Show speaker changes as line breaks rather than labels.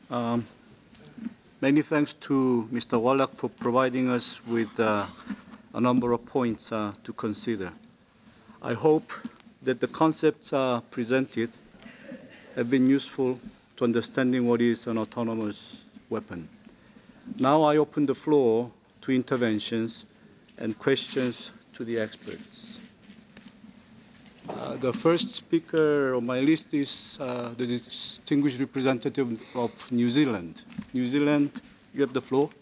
Um, Many thanks to Mr. Wallach for providing us with a number of points to consider. I hope that the concepts presented have been useful to understanding what is an autonomous weapon. Now I open the floor to interventions and questions to the experts. The first speaker on my list is the distinguished representative of New Zealand. New Zealand, you have the floor.